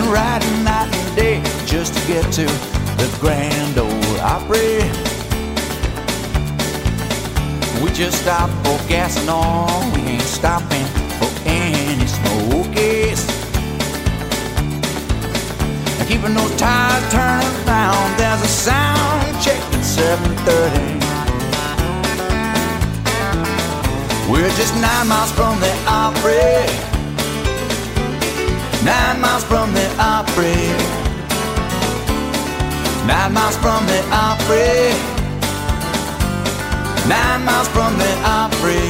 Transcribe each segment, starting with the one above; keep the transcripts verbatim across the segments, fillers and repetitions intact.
riding night and day just to get to the Grand Ole Opry. We just stopped for gas and all, we ain't stopping for any smokies. And keeping those tires turning around, there's a sound check at seven thirty. We're just nine miles from the Opry. Nine miles from the Opry. Nine miles from the Opry. Nine miles from the Opry.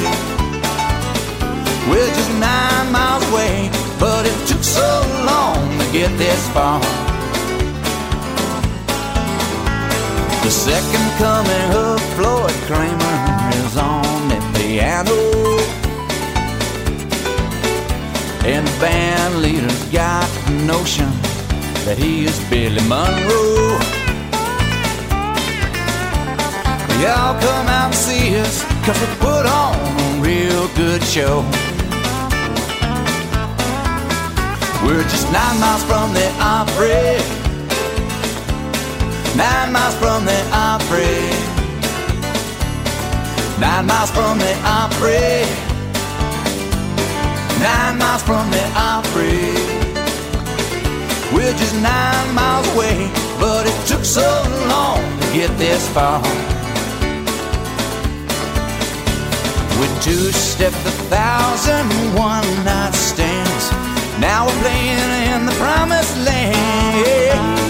We're just nine miles away, but it took so long to get this far. The second coming of Floyd Kramer is on the piano, and the band leader's got the notion that he is Billy Monroe. Y'all come out and see us, cause we put on a real good show. We're just nine miles from the Opry. Nine miles from the Opry. Nine miles from the Opry. Nine miles from the Opry. We're just nine miles away, but it took so long to get this far. We two-stepped a thousand one-night stands. Now we're playing in the promised land.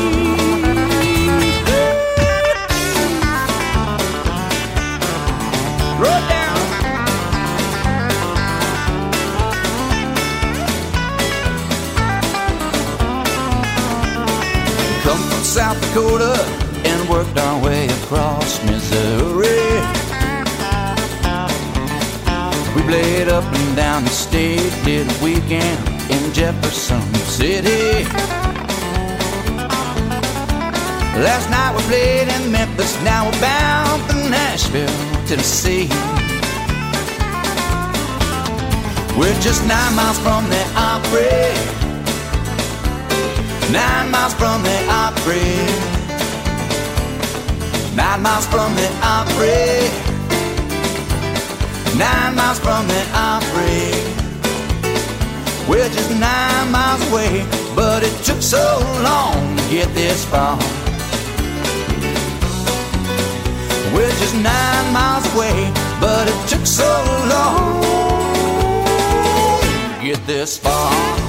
Roll down. We come from South Dakota and worked our way across Missouri. We played up and down the state, did a weekend in Jefferson City. Last night we played in Memphis, now we're bound for Nashville, Tennessee. We're just nine miles from the Opry. Nine miles from the Opry. Nine miles from the Opry. Nine miles from the Opry. We're just nine miles away, but it took so long to get this far. We're just nine miles away, but it took so long to get this far.